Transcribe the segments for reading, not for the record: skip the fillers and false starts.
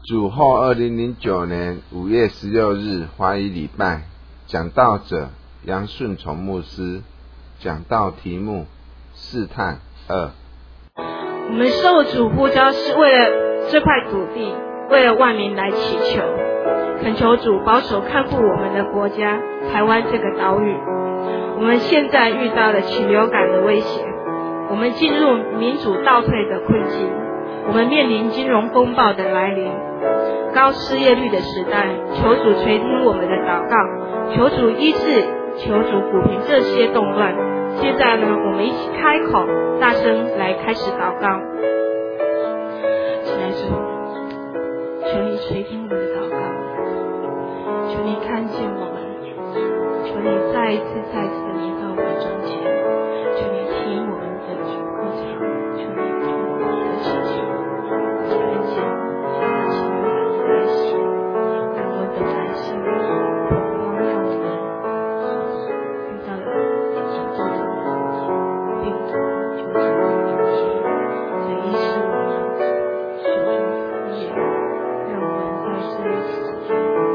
主后2009年5月16日华语礼拜，讲道者杨顺从牧师，讲道题目试探2。 我们受主呼召是为了这块土地，为了万民来祈求，恳求主保守看顾我们的国家台湾这个岛屿。我们现在遇到了禽流感的威胁，我们进入民主倒退的困境，我们面临金融风暴的来临，高失业率的时代，求主垂听我们的祷告，求主医治，求主抚平这些动乱。现在呢，我们一起开口大声来开始祷告。亲爱的主，求你垂听我们的祷告，求你看见我们，求你再一次的临到我们中间，求你听我们的呼求，求你听我们的祈求，看见情感的来袭，让我们的百姓恐慌，让我们遇到了紧急的病毒，求主所以使我们手中服业，让我们在这一时间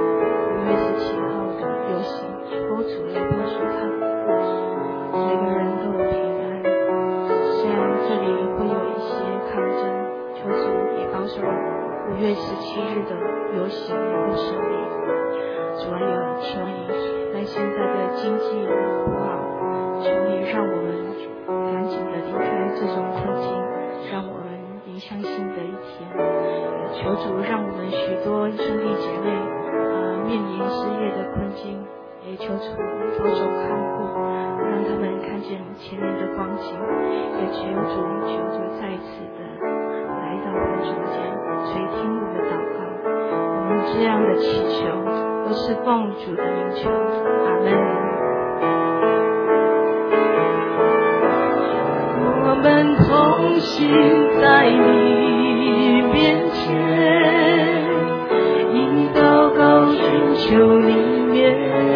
5月17号的游行，求主来保守看顾，每个人都有平安。虽然这里会有一些抗争，求主也保守5月17日的游行能够顺利。主啊，也求你在现在的经济不好，求你让我们赶紧的离开这种困境，让我们迎向新的一天。也求主让我们许多兄弟姐妹面临失业的困境，也求主保守看顾，让他们看见前面的光景。也求主再一次的来到我们中间，垂听我们的祷告。我们这样的祈求都是奉主的名求，阿们。我们同行在你面前，以祷告寻求你面，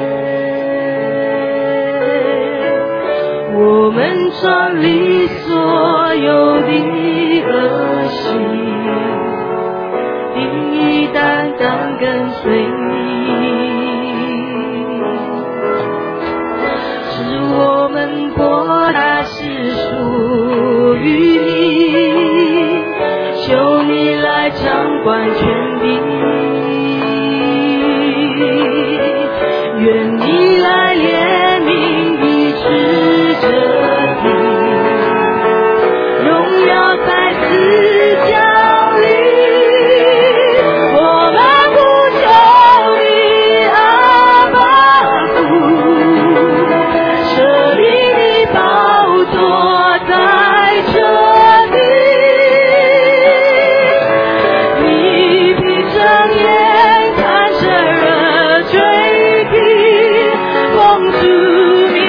我们转离所有的恶行，定义单单跟随你，使我们国家是属于你，求你来掌管权柄，愿你来怜悯医治这地，荣耀再次降临，我们呼求你阿爸父，设立你宝座在这地，你闭着眼看着热追逼，奉主名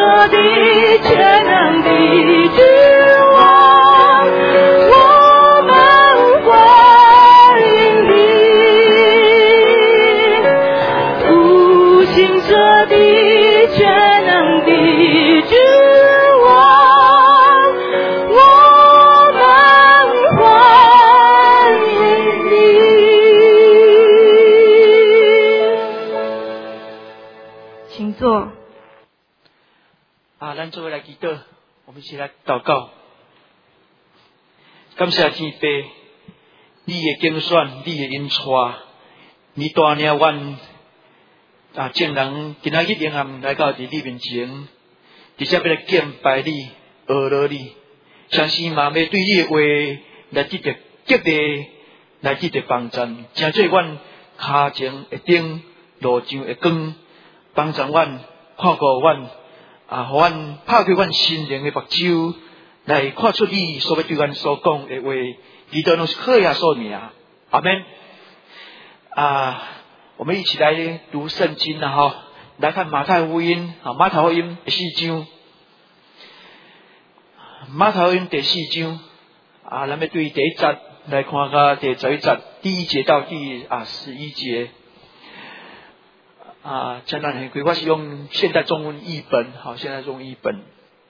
着地却能抵制我，我们欢迎你。复兴着地却能抵制我，我们欢迎你。请坐。 咱做伙来祈祷，我们一起来祷告。感谢天父，你的拣选，你的引带，你带领阮众人今仔日灵暗来到伫你面前，直接要来敬拜你、学了你，相信嘛要对你的话来得到激励，来得到帮助，真做阮脚前会顶，路上会光，帮助阮看过阮。互阮拍开阮心灵的目睭，来看出你所要对阮所讲的话，祈祷拢是靠耶稣名。阿们。我们一起来读圣经啦，哈，来看马太福音，马太福音第4章，马太福音第4章，咱要对第1节来看到第11节，第1节到第11节。简单很规划是用现代中文译本，好，现代中文译本。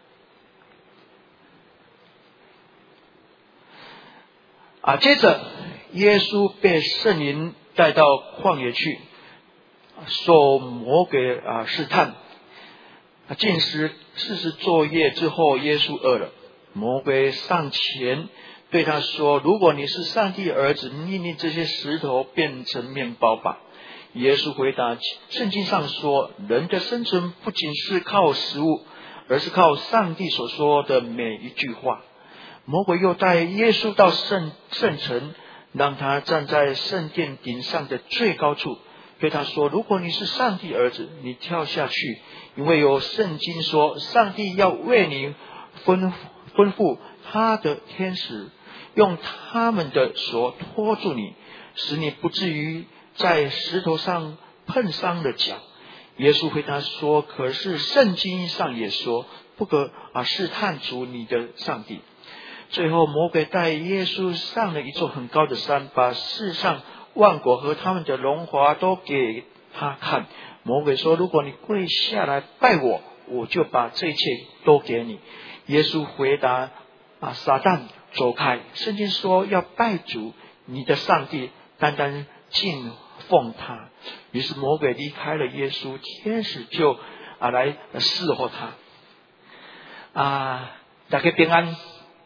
接着耶稣被圣灵带到旷野去，受魔鬼试探。禁食40昼夜之后，耶稣饿了，魔鬼上前对他说：“如果你是上帝儿子，命令这些石头变成面包吧。”耶稣回答：圣经上说，人的生存不仅是靠食物，而是靠上帝所说的每一句话。魔鬼又带耶稣到圣城，让他站在圣殿顶上的最高处，对他说：如果你是上帝儿子，你跳下去，因为有圣经说，上帝要为你吩咐他的天使，用他们的手托住你，使你不至于在石头上碰伤了脚。耶稣回答说：可是圣经上也说，不可试探主你的上帝。最后魔鬼带耶稣上了一座很高的山，把世上万国和他们的荣华都给他看。魔鬼说：如果你跪下来拜我，我就把这一切都给你。耶稣回答：撒旦走开，圣经说要拜主你的上帝，单单敬奉他。于是魔鬼离开了耶稣，天使就来侍候他。大家平安。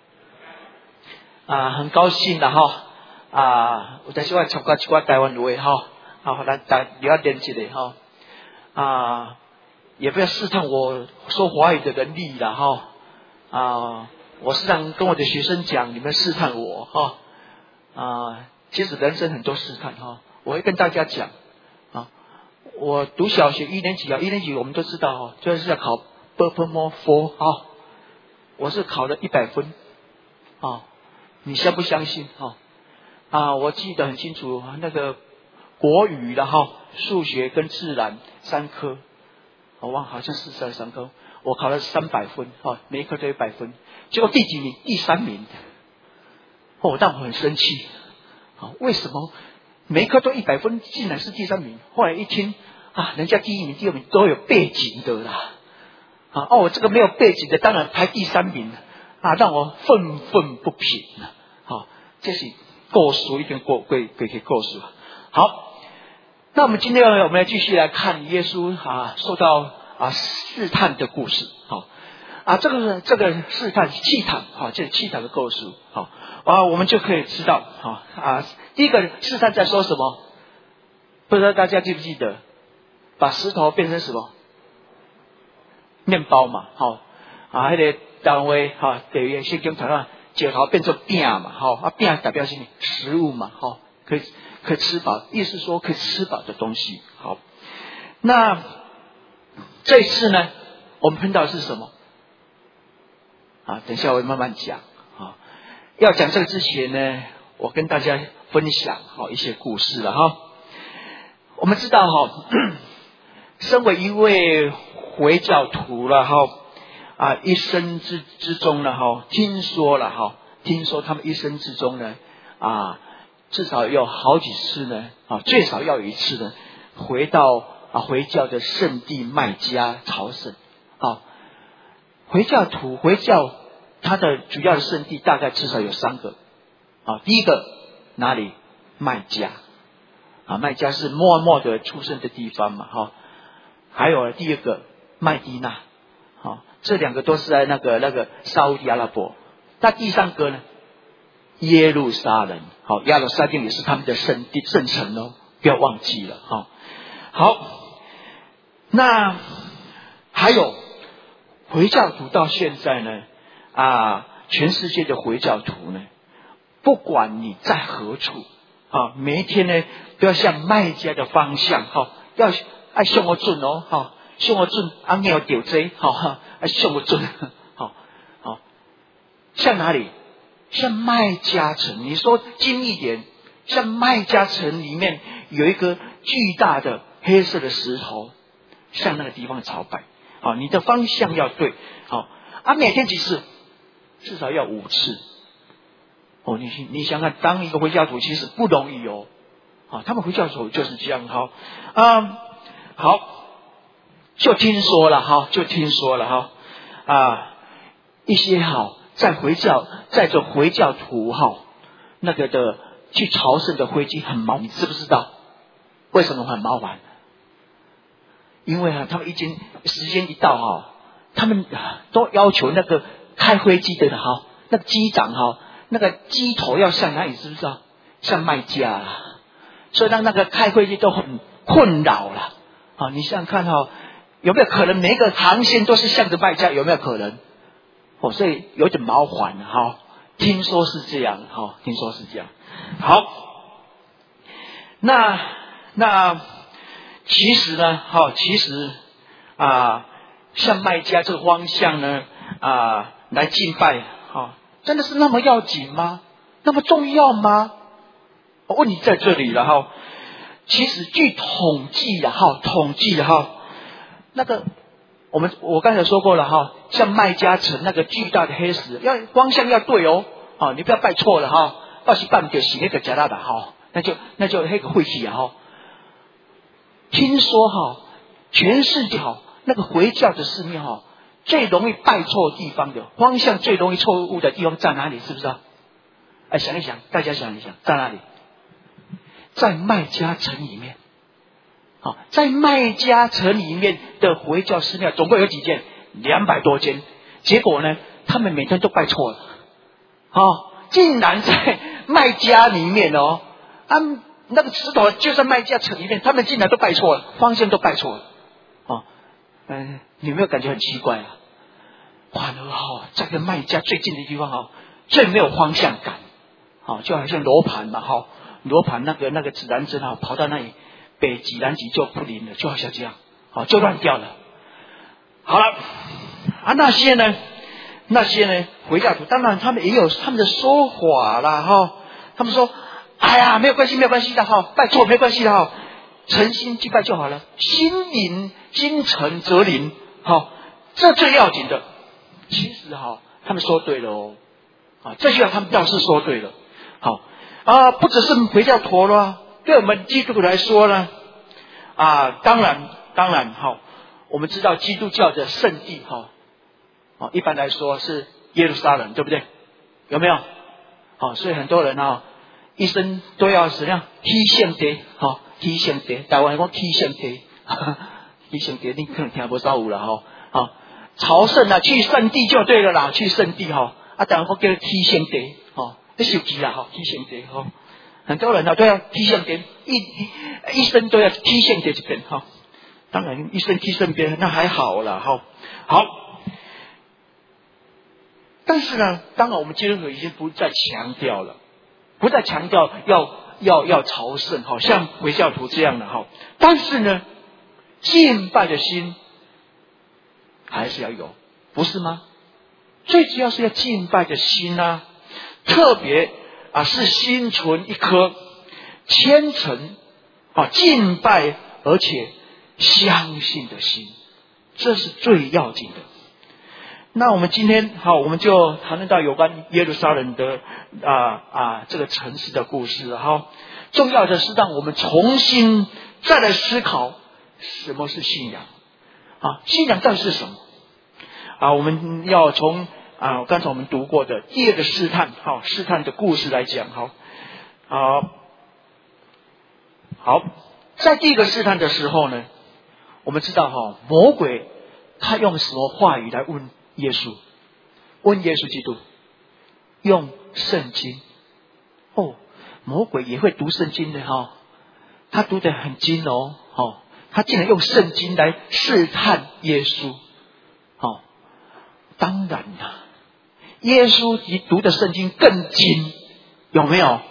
很高兴啦哈。有但是我参加一寡台湾话哈，咱了解一下哈。也不要试探我说华语的能力啦哈。我时常跟我的学生讲，你们试探我哈。其实人生很多试探哈。我会跟大家讲我读小学1年级1年级我们都知道就是要考 Performance 4我是考了100分你相不相信我记得很清楚，那个国语的数学跟自然3科，我忘好像是3科，我考了300分每一科都100分，结果第几名？第3名。但我很生气为什么每一科都100分，竟然是第3名？后来一听人家第1名、第2名都有背景的啦我这个没有背景的，当然排第3名让我愤愤不平这是故事一定过去故事。好，那我们今天我们来继续来看耶稣受到试探的故事。这个试探气场这是气场的故事。我们就可以知道第一个试探在说什么？不知道大家记不记得，把石头变成什么？面包嘛。那个单位等于圣经讲石头变成饼嘛，饼代表什么？食物嘛，可以吃饱，意思说可以吃饱的东西。好，那这一次呢，我们碰到的是什么？等一下我会慢慢讲。要讲这个之前呢，我跟大家分享一些故事了我们知道身为一位回教徒了一生之中呢听说他们一生之中呢至少有好几次呢最少要有一次呢回回教的圣地麦加朝圣。回教它的主要的圣地大概至少有3个。第一个哪里？麦加。麦加是穆罕默德出生的地方嘛。还有第二个麦地那。这2个都是在那个沙烏地阿拉伯。那第3个呢？耶路撒冷。耶路撒冷也是他们的圣城哦，不要忘记了。好，那还有回教徒到现在呢全世界的回教徒呢，不管你在何处每一天呢都要向麦加的方向要向我准哦向我准你要丢这向我准向哪里？向麦加城。你说近一点，像麦加城里面有一个巨大的黑色的石头，向那个地方朝拜。你的方向要对。每天几次？至少要5次。你想看，当一个回教徒其实不容易哦。他们回教徒就是这样。好，就听说了一些在这回教徒那个的去朝圣的飞机很麻烦，你知不知道为什么很麻烦？因为他们已经时间一到他们都要求那个开飞机的那个机长那个机头要向哪里，知不知道？向麦加啦，所以让那个开飞机都很困扰了。你想想看有没有可能每个航线都是向着麦加？有没有可能？所以有点麻烦听说是这样听说是这样。好，那其实呢向麦加这个方向呢来敬拜真的是那么要紧吗？那么重要吗？问题在这里了其实据统计那个我刚才说过了像麦加城那个巨大的黑石，方向要对你不要拜错了要是拜就是那个假大的那就那个晦气听说全世界那个回教的寺庙最容易拜错地方的方向，最容易错误的地方在哪里？知不知道？想一想，大家想一想，在哪里？在麦加城里面。在麦加城里面的回教寺庙总共有几间？200多间。结果呢，他们每天都拜错了。竟然在麦加里面那个石头就在麦加城里面，他们竟然都拜错了，方向都拜错了。你有没有感觉很奇怪反而在跟麦加最近的地方最没有方向感。就好像罗盘嘛罗盘那个指南针跑到那里北极南极就不灵了，就好像这样就乱掉了。好了那些呢回教徒当然他们也有他们的说法啦他们说没有关系的拜错没关系的诚心祭拜就好了，心诚则灵这最要紧的。其实他们说对了这句话他们倒是说对了。不只是回教徒了，对我们基督徒来说呢当然我们知道基督教的圣地一般来说是耶路撒冷，对不对？有没有？所以很多人一生都要怎样去圣地去圣地，台湾讲去圣地去圣地你可能听不到有了朝圣去圣地就对了啦，去圣地当然我叫去圣地你手机啦去圣地很多人都要去圣地，一生都要去圣地这边当然一生去圣地那还好啦好。但是呢，当然我们基督徒已经不再强调要朝圣像回教徒这样的但是呢，敬拜的心还是要有，不是吗？最主要是要敬拜的心特别是心存一颗虔诚敬拜而且相信的心，这是最要紧的。 那我们今天好，我们就谈论到有关耶路撒冷的这个城市的故事。好，重要的是让我们重新再来思考什么是信仰信仰到底是什么我们要从刚才我们读过的第二个试探试探的故事来讲。好，在第一个试探的时候呢，我们知道魔鬼他用什么话语来问耶稣？问耶稣基督，用圣经。魔鬼也会读圣经的他读得很精他竟然用圣经来试探耶稣。当然啦，耶稣读的圣经更精，有没有？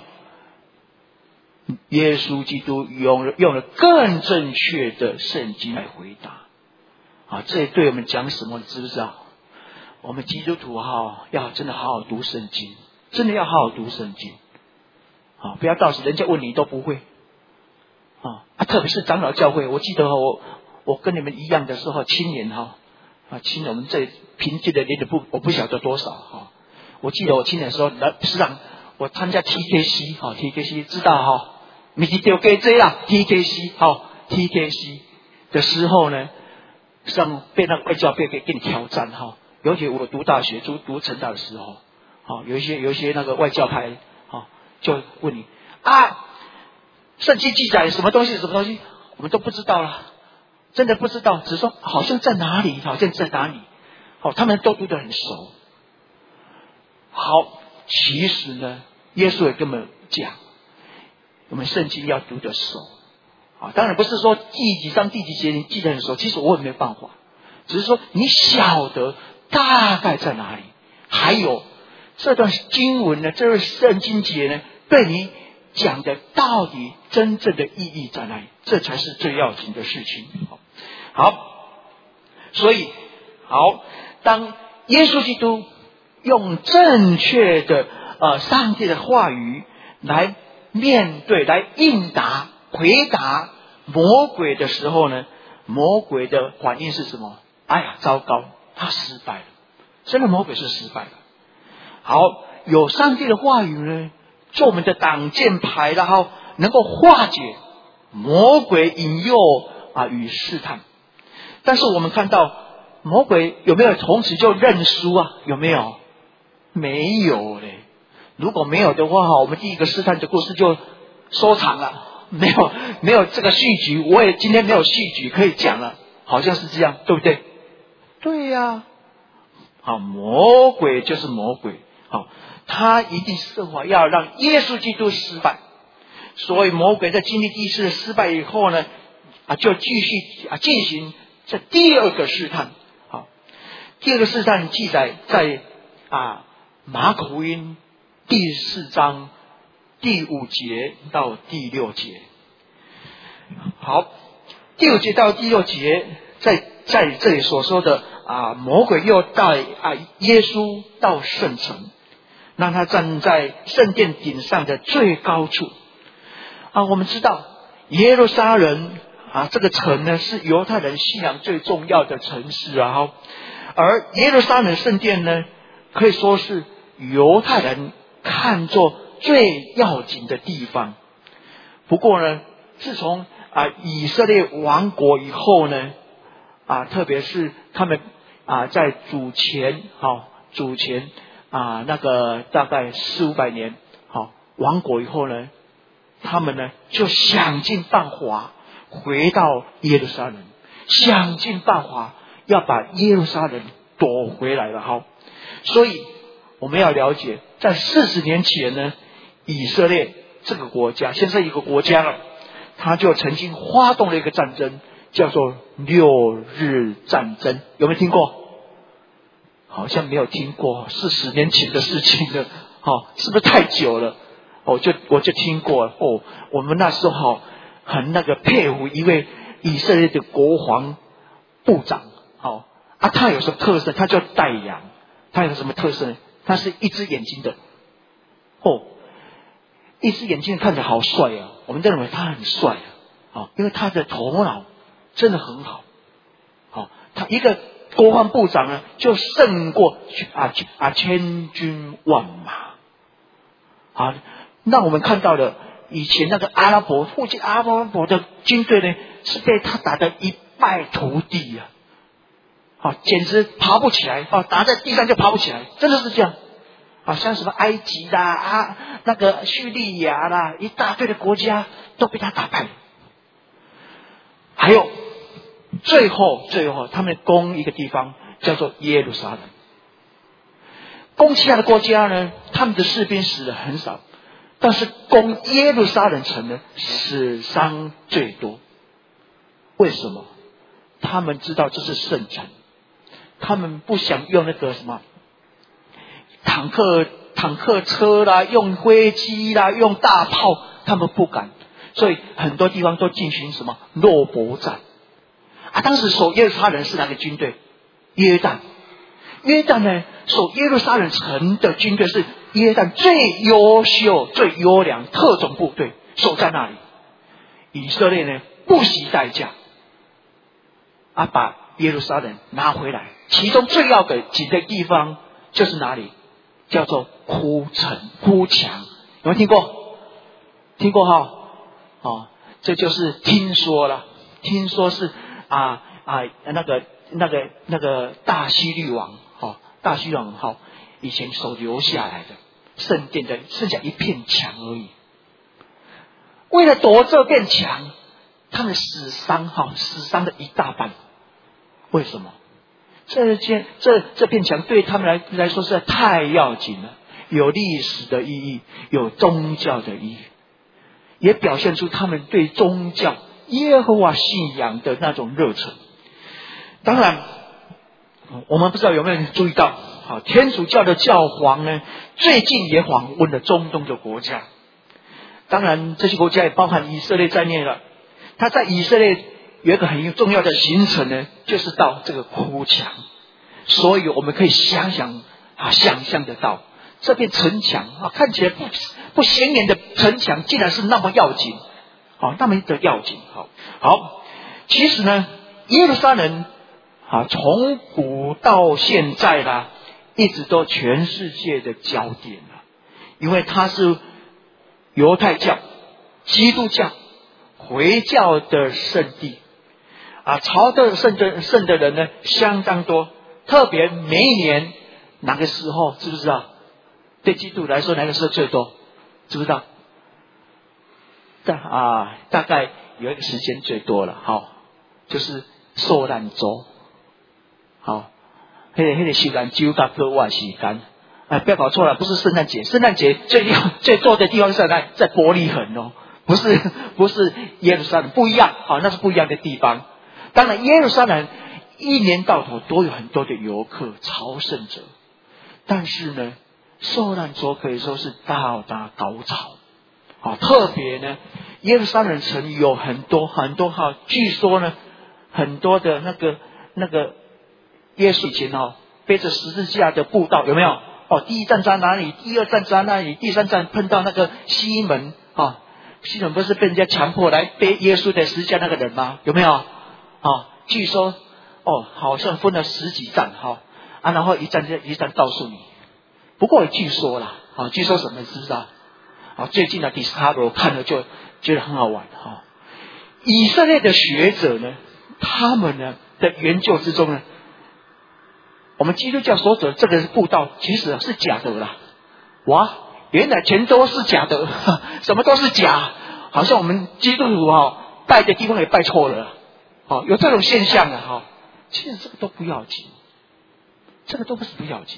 耶稣基督用了更正确的圣经来回答。这对我们讲什么？知不知道？我们基督徒要真的好好读圣经，真的要好好读圣经。不要到时人家问你都不会。特别是长老教会，我记得我跟你们一样的时候，青年青年我们这凭借的年龄我不晓得多少我记得我青年的时候，实际上我参加 TKC 知道不是丢给这啦 TKC 的时候呢，上被那外教被给你挑战尤其我读大学读成大的时候有一些那个外教派就问你圣经记载什么东西我们都不知道了，真的不知道，只说好像在哪里他们都读得很熟。其实呢，耶稣也跟我们讲，我们圣经要读得熟当然不是说第几章第几节你记得很熟，其实我也没办法，只是说你晓得大概在哪里，还有这段经文呢，这段圣经节呢，对你讲的到底真正的意义在哪里，这才是最要紧的事情。所以当耶稣基督用正确的上帝的话语来面对来应答回答魔鬼的时候呢，魔鬼的反应是什么？糟糕，他失败了，真的魔鬼是失败了。有上帝的话语呢做我们的挡箭牌，然后能够化解魔鬼引诱与试探。但是我们看到魔鬼有没有从此就认输有没有？没有嘞。如果没有的话我们第一个试探的故事就收场了，没有这个续集，我也今天没有续集可以讲了，好像是这样，对不对？对呀。魔鬼就是魔鬼他一定设法要让耶稣基督失败，所以魔鬼在经历第一次的失败以后呢就继续进行这第二个试探。第二个试探记载在马可福音第4章第5节到第6节。第5节到第6节在这里所说的魔鬼又带耶稣到圣城，让他站在圣殿顶上的最高处我们知道耶路撒冷这个城呢是犹太人信仰最重要的城市而耶路撒冷圣殿呢可以说是犹太人看作最要紧的地方。不过呢，自从以色列亡国以后呢特别是他们在主前那个大概400-500年亡国以后呢，他们呢就想尽办法回到耶路撒冷，想尽办法要把耶路撒冷夺回来了所以我们要了解，在40年前呢，以色列这个国家现在一个国家了，他就曾经发动了一个战争，叫做6日战争，有没有听过？好像没有听过，40年前的事情了是不是太久了？我就听过我们那时候很佩服一位以色列的国防部长他有什么特色？他叫戴阳。他有什么特色呢？他是一只眼睛的一只眼睛看着好帅我们认为他很帅因为他的头脑真的很好他一个国防部长呢，就胜过千军万马。好，那我们看到了以前那个附近阿拉伯的军队呢，是被他打得一败涂地啊！好，简直爬不起来，打在地上就爬不起来，真的是这样。好像什么埃及啦那个叙利亚啦，一大堆的国家都被他打败了。还有最后他们攻一个地方叫做耶路撒冷。攻其他的国家呢，他们的士兵死的很少，但是攻耶路撒冷城呢，死伤最多。为什么？他们知道这是圣城，他们不想用那个什么坦克车啦，用飞机啦，用大炮，他们不敢，所以很多地方都进行什么肉搏战啊。当时守耶路撒冷是哪个军队？约旦呢，守耶路撒冷城的军队是约旦最优秀、最优良特种部队，守在那里。以色列呢，不惜代价把耶路撒冷拿回来。其中最要紧的地方就是哪里？叫做哭墙。有没有听过？听过哈？这就是听说了。听说是那个大希律王以前所留下来的圣殿的剩下一片墙而已。为了夺这片墙，他们死伤的一大半。为什么？这片墙对他们来说实在太要紧了，有历史的意义，有宗教的意义，也表现出他们对宗教耶和华信仰的那种热忱。当然，我们不知道有没有注意到，天主教的教皇呢，最近也访问了中东的国家。当然，这些国家也包含以色列在内了。他在以色列有一个很重要的行程呢，就是到这个哭墙。所以我们可以想象得到，这片城墙看起来不显眼的城墙，竟然是那么要紧，那么的要紧。好，其实呢，耶路撒冷从古到现在啦，一直都全世界的焦点了，因为它是犹太教、基督教、回教的圣地朝的圣的人呢相当多。特别每一年哪个时候知不知道？对基督来说哪个时候最多？知不知道？大概有一个时间最多了，就是受难周。那个受难周跟割腕时间，不要搞错了，不是圣诞节。圣诞节最多的地方是在伯利恒不是耶路撒冷，不一样。那是不一样的地方。当然，耶路撒冷一年到头都有很多的游客朝圣者，但是呢，受难周可以说是到达高潮。特别呢，耶路撒冷城有很多据说呢，很多的那个耶稣以前背着十字架的布道有没有？第一站在哪里？第二站在哪里？第三站碰到那个西门西门不是被人家强迫来背耶稣的十字架那个人吗？有没有？据说好像分了10几站然后一站告诉你。不过据说啦据说什么知道？最近的 Discovery 看了就觉得很好玩以色列的学者呢，他们呢的研究之中呢，我们基督教所走这个布道其实是假的啦。原来全都是假的，什么都是假，好像我们基督徒拜的地方也拜错了有这种现象其实这个都不要紧，这个都不是不要紧，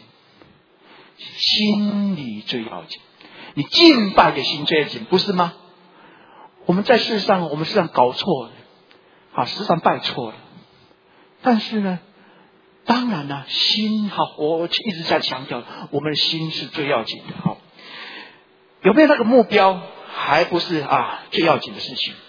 心里最要紧，你敬拜的心最要紧，不是吗？我们世上搞错了时常拜错了，但是呢，当然了，心我一直在强调，我们的心是最要紧的有没有那个目标，还不是最要紧的事情。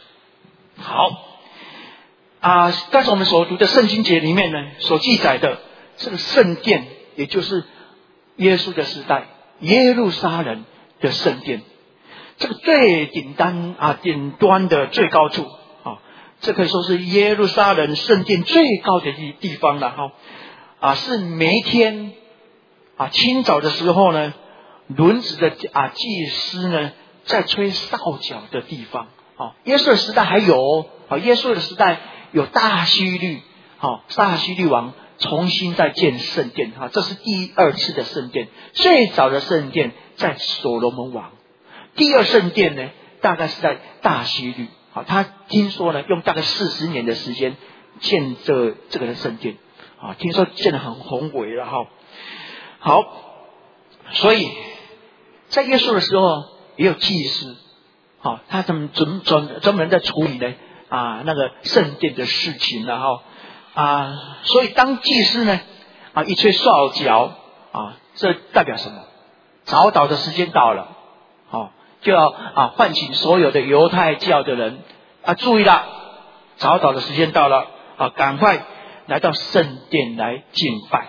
但是我们所读的圣经节里面呢，所记载的这个圣殿，也就是耶稣的时代耶路撒冷的圣殿，这个最顶端的最高处这可以说是耶路撒冷圣殿最高的地方了是每一天清早的时候呢，轮值的祭司呢在吹哨角的地方。耶稣的时代还有耶稣的时代有大希律，大希律王重新再建圣殿，这是第二次的圣殿。最早的圣殿在所罗门王，第二圣殿呢大概是在大希律，他听说呢用大概40年的时间建这个的圣殿，听说建得很宏伟了。好，所以在耶稣的时候也有祭司，他专门在处理呢那个圣殿的事情了。所以当祭司呢一吹哨角，这代表什么？早祷的时间到了，就要唤醒所有的犹太教的人注意了，早祷的时间到了，赶快来到圣殿来敬拜。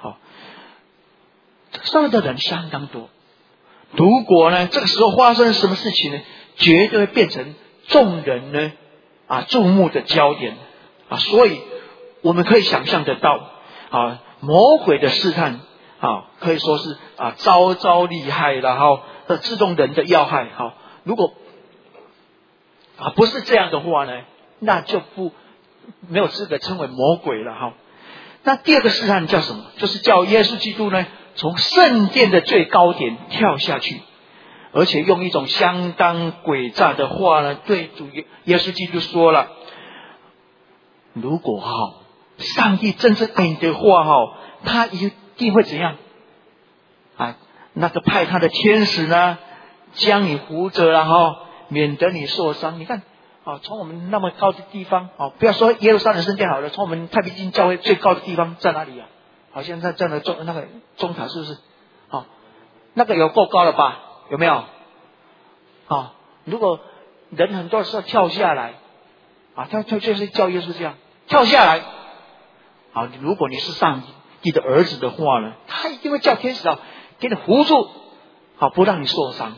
上面的人相当多，如果呢这个时候发生什么事情呢，绝对会变成众人呢注目的焦点。所以我们可以想象得到魔鬼的试探可以说是招招厉害了，自动人的要害。如果不是这样的话呢，那就没有资格称为魔鬼了。那第二个试探叫什么？就是叫耶稣基督呢从圣殿的最高点跳下去，而且用一种相当诡诈的话呢对主耶稣基督说了，如果上帝真正爱你的话他一定会怎样那个派他的天使呢将你扶着了免得你受伤。你看从我们那么高的地方不要说耶路撒冷圣殿好了，从我们太平间教会最高的地方在哪里好像在这样的那个钟塔，是不是那个有够高了吧？有没有如果人很多的时候跳下来他就是叫耶稣这样跳下来如果你是上帝的儿子的话呢，他一定会叫天使给你扶住不让你受伤。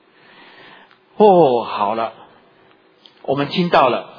好了，我们听到了，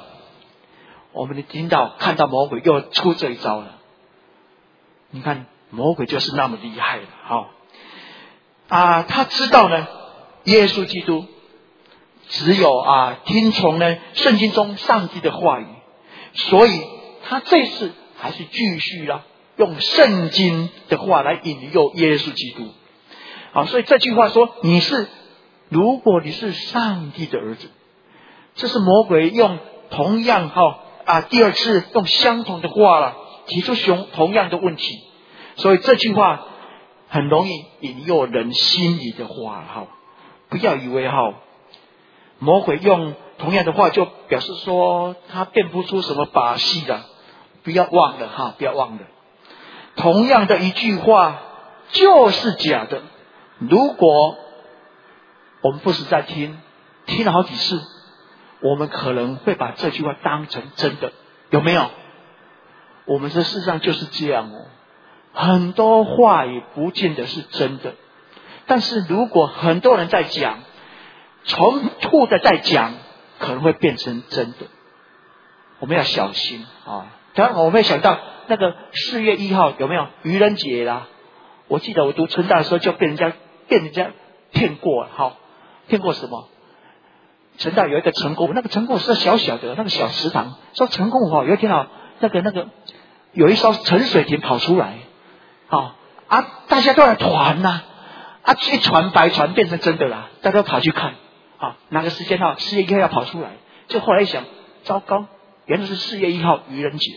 看到魔鬼又出这一招了。你看魔鬼就是那么厉害了他知道呢耶稣基督只有听从呢圣经中上帝的话语，所以他这次还是继续用圣经的话来引诱耶稣基督。所以这句话说如果你是上帝的儿子，这是魔鬼用同样第二次用相同的话提出同样的问题，所以这句话很容易引诱人心里的话不要以为魔鬼用同样的话就表示说他变不出什么把戏了，不要忘了同样的一句话就是假的。如果我们不是在听了好几次，我们可能会把这句话当成真的，有没有？我们这事实上就是这样很多话也不见得是真的，但是如果很多人在讲，重复的在讲，可能会变成真的，我们要小心当然我们会想到那个4月1号有没有愚人节啦？我记得我读成大的时候就被人家骗过骗过什么？成大有一个成功，那个成功是小小的那个小池塘，说成功有一天那个有一艘沉水艇跑出来大家都来团一传百传变成真的啦，大家都跑去看哪个时间4月1号要跑出来，就后来一想，糟糕，原来是4月1号愚人节，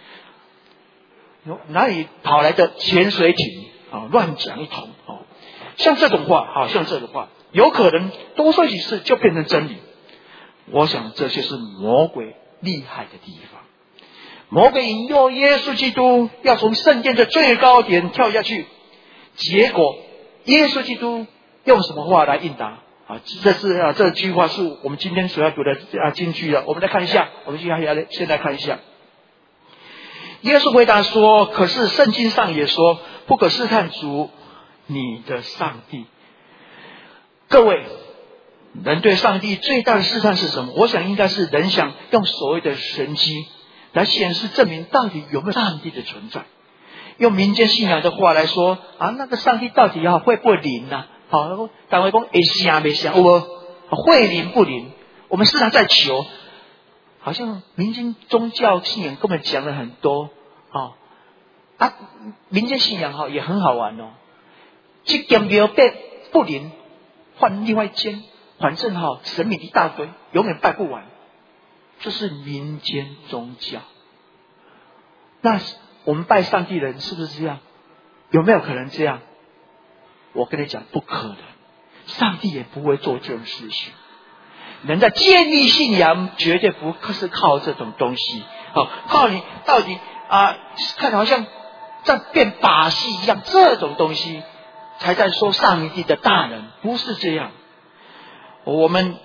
哪里跑来的潜水艇乱讲一通像这种话有可能多说几次就变成真理。我想这就是魔鬼厉害的地方。魔鬼引诱耶稣基督要从圣殿的最高点跳下去，结果耶稣基督用什么话来应答这句话是我们今天所要读的金句了。我们来看一下，现在看一下。耶稣回答说，可是圣经上也说，不可试探主你的上帝。各位，人对上帝最大的试探是什么？我想应该是人想用所谓的神迹来显示证明到底有没有上帝的存在。 用民间信仰的话来说啊，那个上帝到底会不会灵呢？好，单位讲会灵没灵，会灵不灵？我们时常在求，好像民间宗教信仰根本讲了很多民间信仰也很好玩哦。这间庙不灵，换另外一间，反正神明一大堆，永远拜不完。这是民间宗教。那我们拜上帝的人是不是这样？有没有可能这样？我跟你讲，不可能，上帝也不会做这种事情。人在建立信仰，绝对不是靠这种东西，靠你到底看好像在变把戏一样，这种东西才在说上帝的大能，不是这样。我们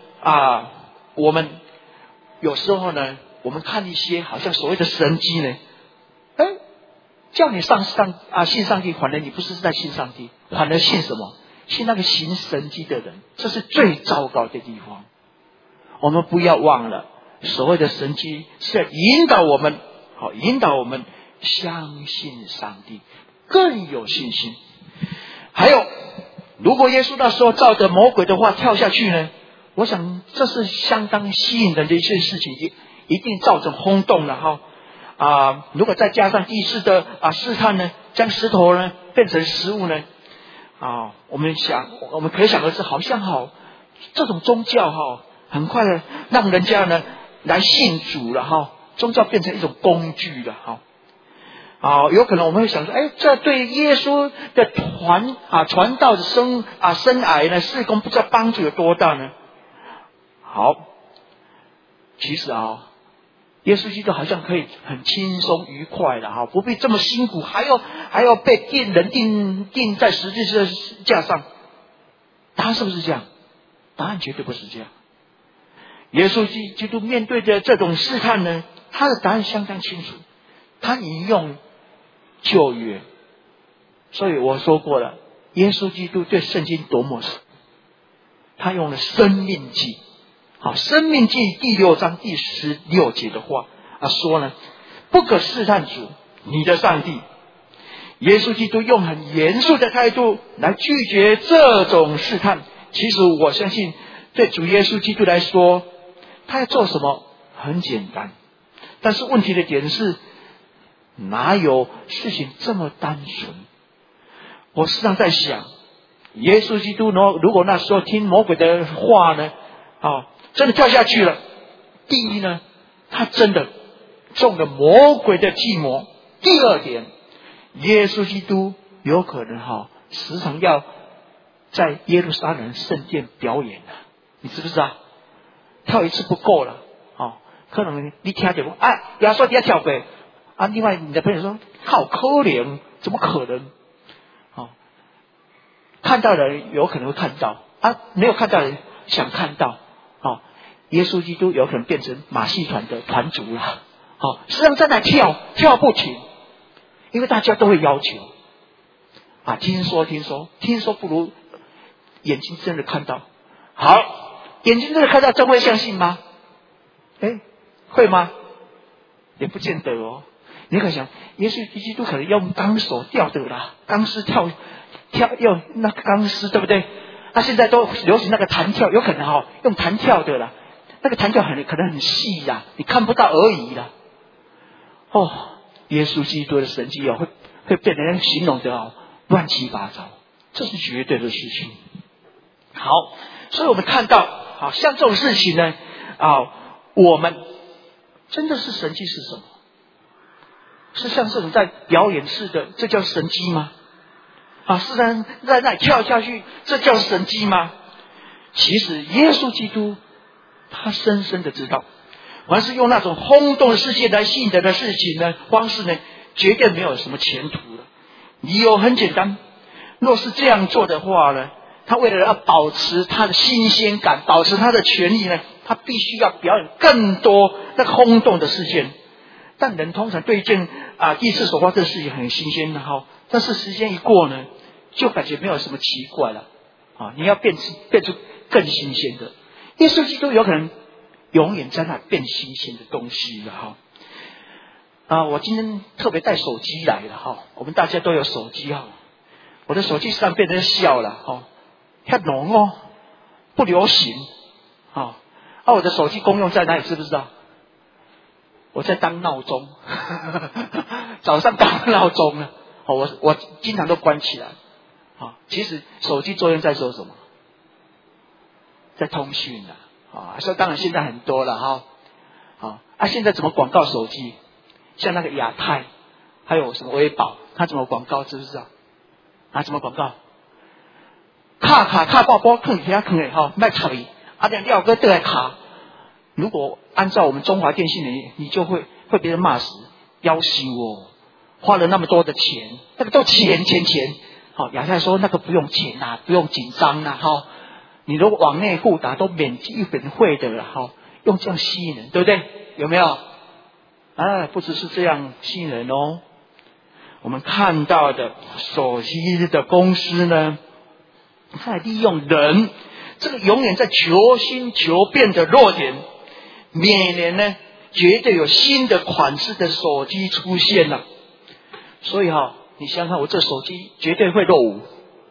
有时候呢，我们看一些好像所谓的神迹呢，叫你信上帝，反而你不是在信上帝，反而信什么？信那个行神迹的人，这是最糟糕的地方。我们不要忘了，所谓的神迹是要引导我们相信上帝，更有信心。还有，如果耶稣那时候照着魔鬼的话跳下去呢，我想这是相当吸引人的一件事情，一定造成轰动了如果再加上第四的试探呢，将石头呢变成食物呢，我们可想而知，好像这种宗教很快的让人家呢来信主了宗教变成一种工具了有可能我们会想说，这对耶稣的传道的生涯呢，事工不知道帮助有多大呢？好，其实耶稣基督好像可以很轻松愉快的不必这么辛苦，还要被钉在十字架上。答案是不是这样？答案绝对不是这样。耶稣基督面对着这种试探呢，他的答案相当清楚，他引用旧约。所以我说过了，耶稣基督对圣经多么他用了生命记。生命记第6章第16节的话说呢，不可试探主你的上帝。耶稣基督用很严肃的态度来拒绝这种试探。其实我相信对主耶稣基督来说，他要做什么很简单，但是问题的点是，哪有事情这么单纯？我时常在想，耶稣基督如果那时候听魔鬼的话呢真的跳下去了，第一呢，他真的中了魔鬼的计谋。第二点，耶稣基督有可能时常要在耶路撒冷圣殿表演你知不知道？跳一次不够了可能你听到耶稣在跳呗另外你的朋友说好可怜，怎么可能看到的人有可能会看到没有看到的人想看到耶稣基督有可能变成马戏团的团主了实际上在那跳不停，因为大家都会要求听说不如眼睛真的看到。好，眼睛真的看到，真会相信吗？会吗？也不见得你可想，耶稣基督可能用钢索吊的啦，钢丝跳用那个钢丝，对不对？现在都流行那个弹跳，有可能用弹跳的啦，那个弹跳可能很细啦，你看不到而已啦。耶稣基督的神迹会被人家形容的乱七八糟，这是绝对的事情。好，所以我们看到像这种事情呢我们真的是神迹是什么？是像这种在表演式的，这叫神迹吗？是在那里跳下去，这叫神迹吗？其实耶稣基督他深深的知道，凡是用那种轰动的世界来吸引人的事情呢，方式呢，绝对没有什么前途了。理由很简单，若是这样做的话呢，他为了要保持他的新鲜感，保持他的权利呢，他必须要表演更多那个轰动的事件。但人通常对一件第一次所发生的事情很新鲜的但是时间一过呢，就感觉没有什么奇怪了你要变出更新鲜的。耶稣基督有可能永远在那变新鲜的东西了我今天特别带手机来了哈，我们大家都有手机哈。我的手机上变成笑了哈，太浓哦，不流行啊。我的手机功用在哪里？知不知道？我在当闹钟，早上当闹钟呢。我经常都关起来。其实手机作用在做什么？在通讯所以当然现在很多了哈。现在怎么广告手机？像那个亚太，还有什么微宝，它怎么广告？知不知道？怎么广告？卡包包坑下坑的哈，卖插你两个都来卡。如果按照我们中华电信的，你就会被人骂死，要挟我，花了那么多的钱，那个都钱。亚太说那个不用钱不用紧张你如果往内互打都免基本会的用这样吸引人，对不对？有没有？不只是这样吸引人哦。我们看到的手机的公司呢，它利用人这个永远在求新求变的弱点，每年呢绝对有新的款式的手机出现了。所以你想想看，我这手机绝对会落伍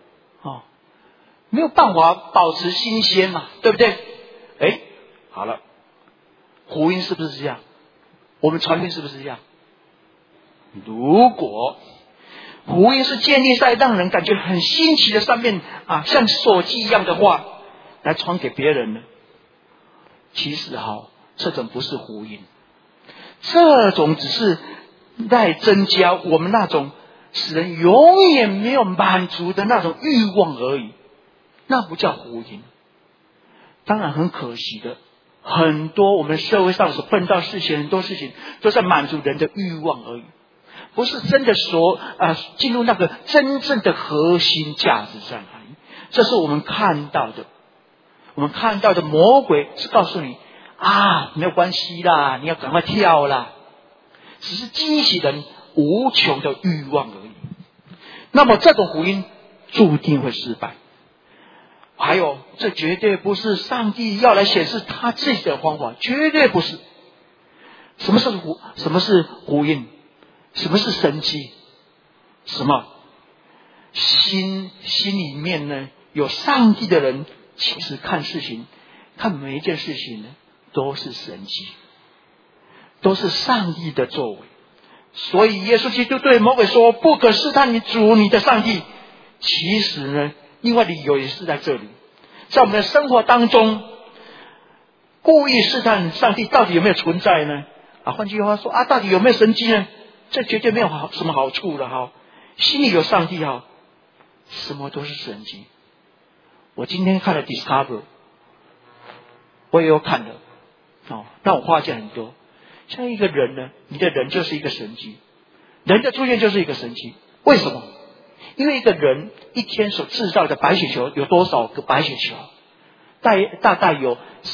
没有办法保持新鲜嘛，对不对？好了，福音是不是这样？我们传福音是不是这样？如果福音是建立在让人感觉很新奇的上面像手机一样的话，来传给别人呢，其实这种不是福音，这种只是在增加我们那种使人永远没有满足的那种欲望而已，那不叫福音。当然很可惜的，很多我们社会上所碰到事情，很多事情都在满足人的欲望而已，不是真的进入那个真正的核心价值上而已。这是我们看到的。我们看到的魔鬼是告诉你没有关系啦，你要赶快跳啦，只是激起人无穷的欲望而已。那么这种福音注定会失败。还有，这绝对不是上帝要来显示他自己的方法，绝对不是。什么是福音？什么是神迹？什么？心里面呢有上帝的人，其实看事情，看每一件事情呢，都是神迹，都是上帝的作为。所以耶稣基督对魔鬼说：“不可试探你主你的上帝。”其实呢，另外理由也是在这里，在我们的生活当中，故意试探上帝到底有没有存在呢？换句话说到底有没有神迹呢？这绝对没有什么好处的心里有上帝什么都是神迹。我今天看了 Discover， 我也有看的让我发现很多。像一个人呢，你的人就是一个神迹，人的出现就是一个神迹。为什么？因为一个人一天所制造的白血球有多少个白血球？大概有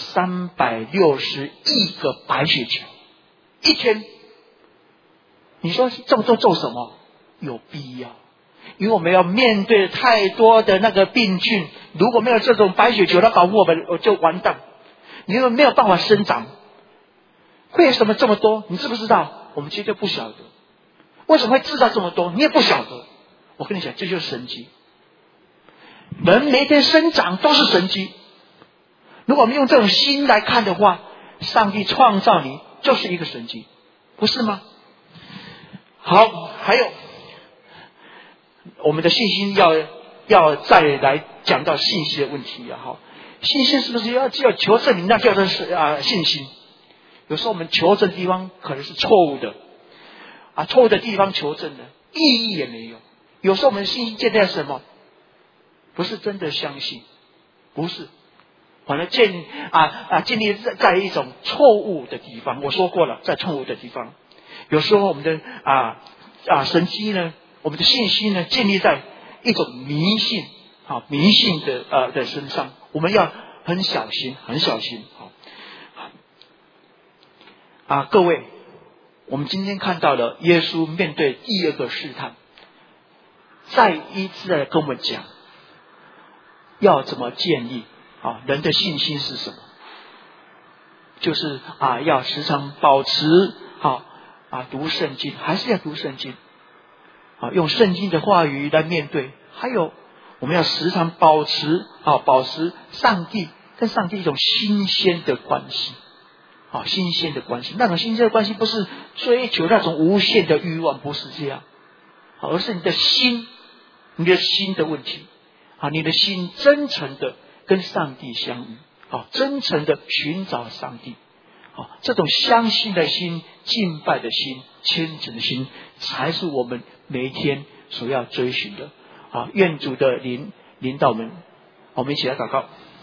360亿个白血球一天。你说这么多做什么？有必要，因为我们要面对太多的那个病菌，如果没有这种白血球来保护我们，就完蛋，你又没有办法生长。为什么这么多？你知不知道？我们绝对不晓得。为什么会制造这么多？你也不晓得。我跟你讲，这就是神迹。人每天生长都是神迹。如果我们用这种心来看的话，上帝创造你就是一个神迹，不是吗？好，还有我们的信心要再来讲到信心的问题信心是不是要求证明？那叫做信心。有时候我们求证的地方可能是错误的错误的地方求证的意义也没有。有时候我们的信心建立在什么？不是真的相信，不是，反而建立在一种错误的地方。我说过了，在错误的地方。有时候我们的神迹呢，我们的信心呢，建立在一种迷信的身上。我们要很小心，很小心各位，我们今天看到了耶稣面对第二个试探，再一次的跟我们讲要怎么建立人的信心是什么？就是要时常保持读圣经，还是要读圣经用圣经的话语来面对。还有我们要时常保持上帝跟上帝一种新鲜的关系新鲜的关系。那种新鲜的关系不是追求那种无限的欲望，不是这样而是你的心的问题你的心真诚的跟上帝相遇真诚的寻找上帝这种相信的心、敬拜的心、虔诚的心，才是我们每一天所要追寻的愿主的领导我们一起来祷告。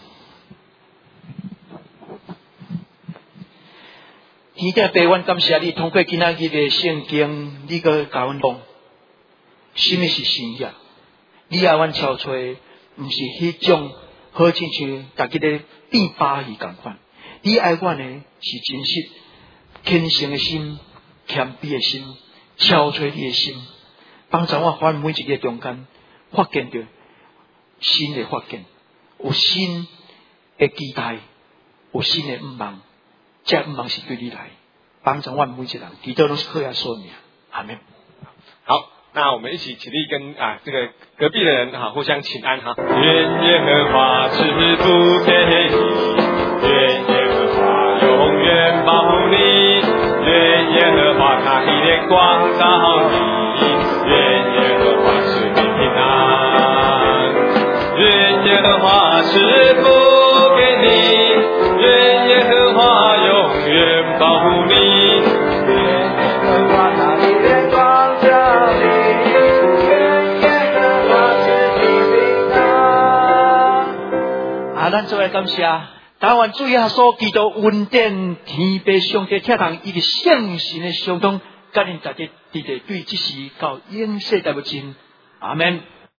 天地爸，阮感谢你，通过今仔日的圣经，你个教阮讲，什么是信仰？你爱阮超出，不是迄种好亲像大家的变巴鱼同款。你爱阮的是真实、虔诚的心、谦卑的心、超出你的心，帮助我在每一个中间发现到新的发现，有新的期待，有新的愿望。这愿望是对你来，帮助我们每一个人，祈祷都是靠耶稣名，阿们。 好，那我们一起起立跟这个隔壁的人互相请安哈。愿耶和华赐福给你，愿耶和华永远保护你，愿耶和华他的脸光照你，愿耶和华赐你平安，愿耶和华赐福给你，愿耶和华永远保护你，愿耶和华他的脸光照你，愿耶和华赐你平安。 咱做来感谢，台湾主耶稣基督恩典天父上帝贴堂伊个圣神的相通，甲恁大家伫咧对即时到永世代不尽，阿门。